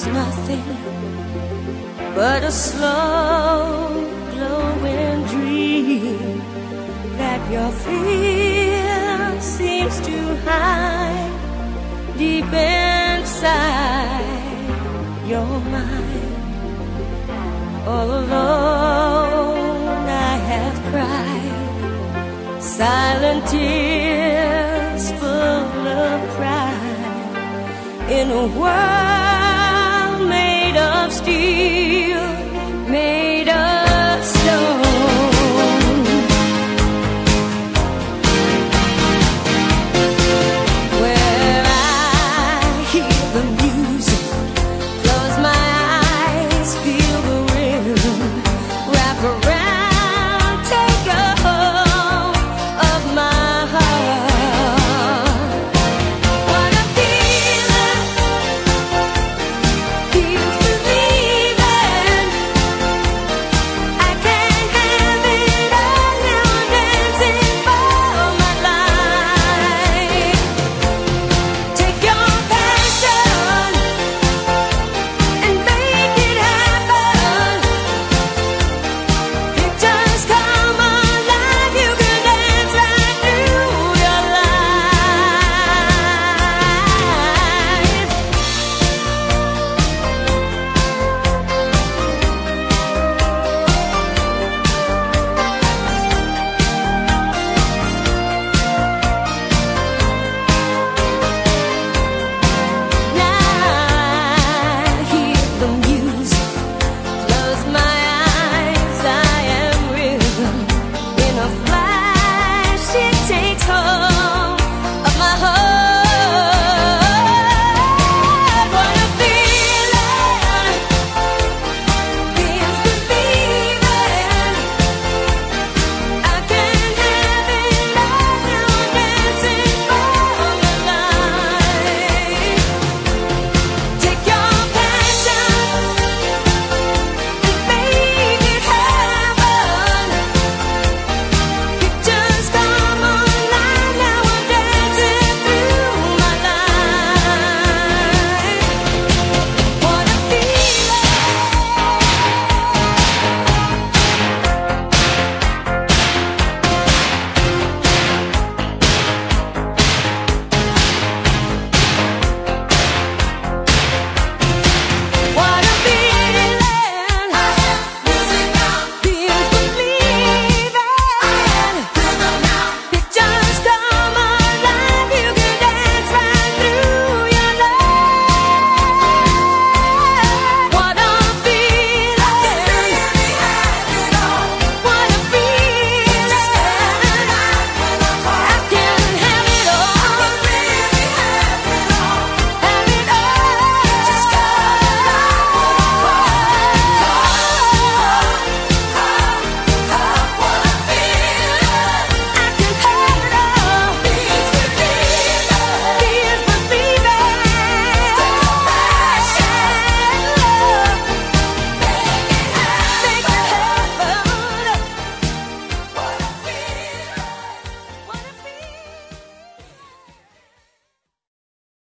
nothing but a slow glowing dream that your fear seems to hide deep inside your mind. All alone I have cried silent tears full of pride in a world made of steel, made of stone. Where I hear the music, close my eyes, feel the rhythm, wrap around, take a hold of my heart. What a feeling, feels believing. I can't have it all now, dancing for my life. Take your passion and make it happen. Pictures come alive, you can dance right through your life. Now I hear the music, close my